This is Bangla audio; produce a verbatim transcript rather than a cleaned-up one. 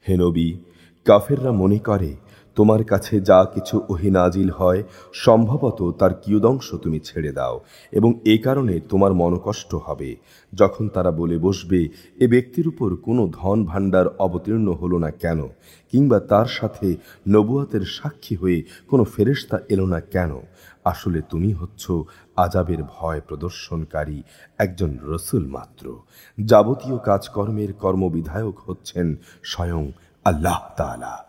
হে নবী, কাফেররা মনে করে তোমার কাছে যা কিছু ওহী নাজিল হয় সম্ভবত তার কিয়দংশ তুমি ছেড়ে দাও, এবং এ কারণে তোমার মনকষ্ট হবে যখন তারা বলে বসবে, এ ব্যক্তির উপর কোনো ধন ভাণ্ডার অবতীর্ণ হলো না কেন, কিংবা তার সাথে নবুয়াতের সাক্ষী হয়ে কোনো ফেরেশতা এলো না কেন। আসলে তুমি হচ্ছ আযাবের ভয় প্রদর্শনকারী একজন রসুল মাত্র। যাবতীয় কাজকর্মের কর্মবিধায়ক হচ্ছেন স্বয়ং আল্লাহ তাআলা।